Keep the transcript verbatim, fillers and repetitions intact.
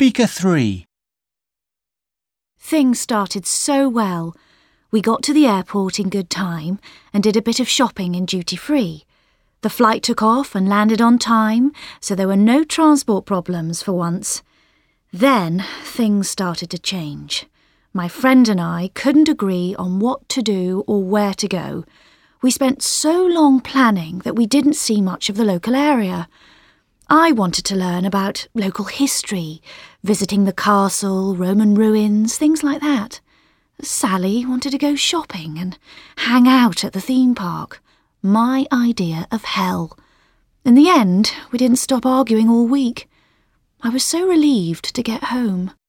Speaker three. Things started so well. We got to the airport in good time and did a bit of shopping in duty-free. The flight took off and landed on time, so there were no transport problems for once. Then things started to change. My friend and I couldn't agree on what to do or where to go. We spent so long planning that we didn't see much of the local area. I wanted to learn about local history, visiting the castle, Roman ruins, things like that. Sally wanted to go shopping and hang out at the theme park. My idea of hell. In the end, we didn't stop arguing all week. I was so relieved to get home.